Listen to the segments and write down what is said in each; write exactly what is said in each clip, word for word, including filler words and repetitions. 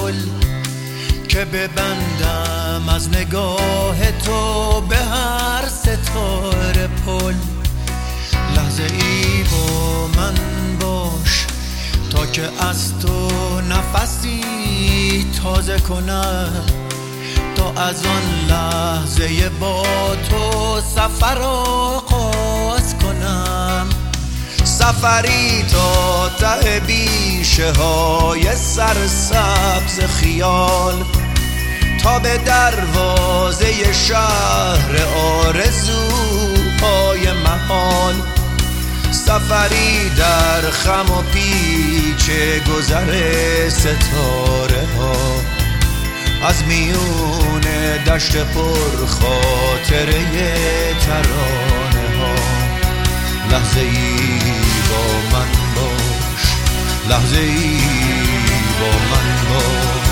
گل که ببندم از نگاه تو به هر ستاره پل. لحظه ای با من باش تا که از تو نفسی تازه کنم، تا از آن لحظه با تو سفر آغاز کنم. سفری تا ته بیشه های سرسبز خیال، تا به دروازه شهر آرزوهای محال. سفری در خم و پیچ گذر ستاره ها، از میون دشت پر خاطره ترانه ها. لحظه ای با من باش، لحظه ای با من باش.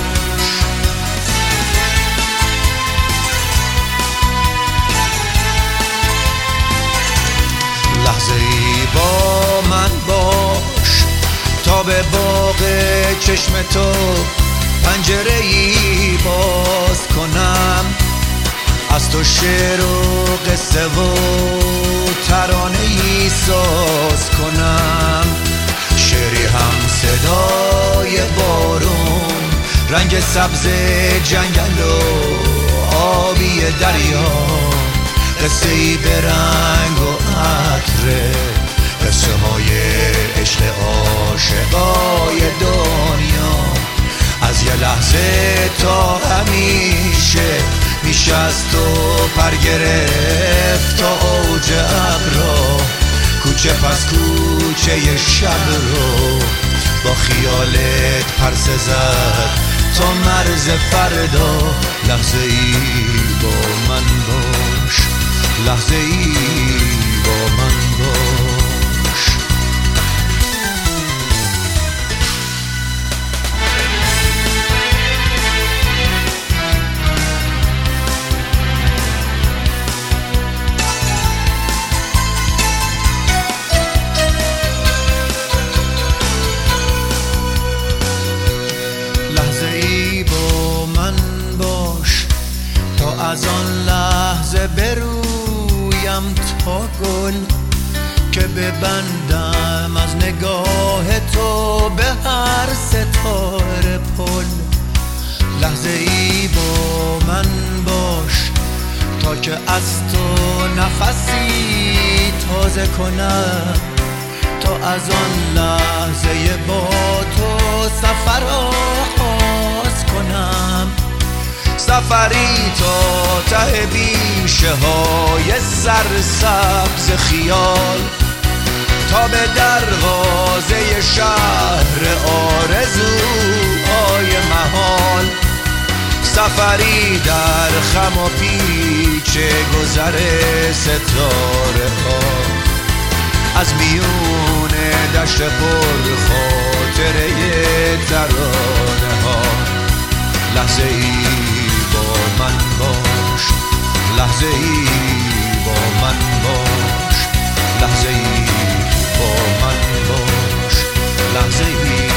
لحظه ای با من باش تا به باغ چشم تو پنجره ای باز کنم، از تو شعر و قصه و ترانه ای ساز کنم. شعری هم صدای بارون، رنگ سبز جنگل و آبی دریا، قصه ای به رنگ و عطر، قصه های عشق عاشقای دنیا. از یه لحظه تا همیشه میشه از تو پر گرفت تا اوج ابرا، کوچه پس کوچه شب رو با خیالت پرسه زد تا مرز فردا. لحظه ای با من باش، لحظه ای با من باش. از آن لحظه برویم تا گل که ببندم از نگاه تو به هر ستاره پل. لحظه ای با من باش تا که از تو نفسی تازه کنم، تا از آن لحظه با تو سفر آغاز کنم. سفری تا ته بیشه های سرسبز خیال، تا به دروازه شهر آرزوهای محال. سفری در خم و پیچ گذر ستاره ها، از میون دشت پر خاطره ترانه ها. لحظه ای با من باش، لحظه ای با من باش، لحظه ای با من باش، لحظه ای